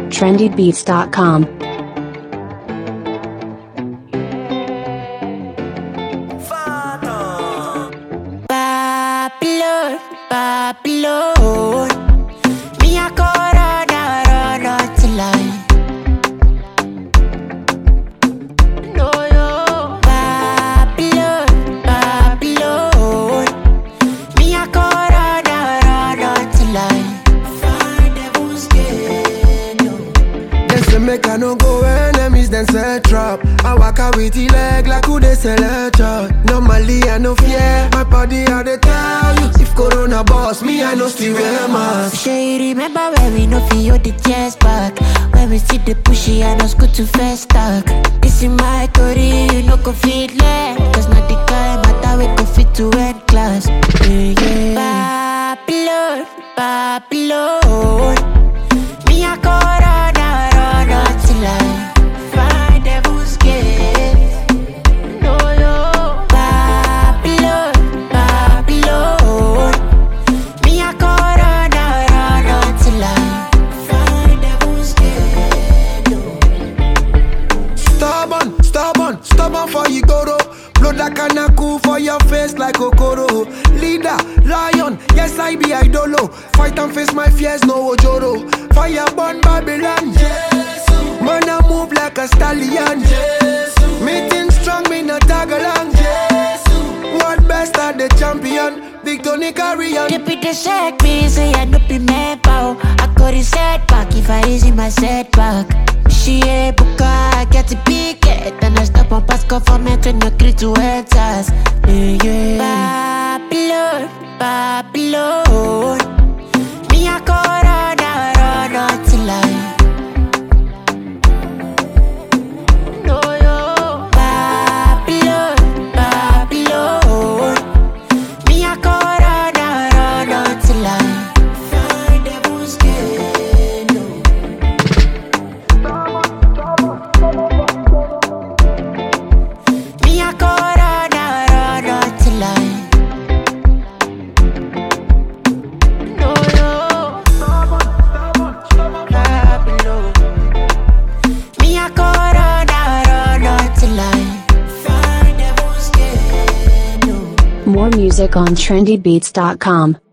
trendybeats.com. Babylon, Babylon. Me a corona, run out to line. No, yo. Babylon, Babylon. Me a corona, run out to line. Find devil's gate, no. They say make I no go enemies, then set trap. I walk out with the leg like who they sell a chart. Normally I no fear, my body I dey tell you. If Corona boss me, I no still wear mask. Sure you remember when we no feel the tears back. When we see the pushy and us go to first stack. This is my story, you no go fit let. Cause not the kind matter we go fit to end class. Yeah, yeah. Babylon, Babylon. Me a corona, run out till I find devil's gate. No, yo. Babylon, Babylon. Me a corona, run out till I find devil's gate. Stubborn, stubborn, stubborn for you go though. Blood like a cool for your face like Okoro. Leader, lion, yes I be idolo. Fight and face my fears, no ojoro. Fire burn Babylon, yes. Man I move like a stallion, yes. Meeting strong, me no tag along, yes. What best are the champion? Victory carry on. They be the shake me, say I no be man pow. I got it set back if I easy my setback. She a buka, get a picket. Then I stop on pass go for me to no create to enters. Yeah, yeah. Babylon, Babylon. Me a corona, run out till I. No, yo. Babylon, Babylon. Me a corona, run out till I find devil's gate, no. Me a corona, run out till I. No, yo. Babylon. Me a corona, run out till I find devil's gate, no. More music on trendybeats.com.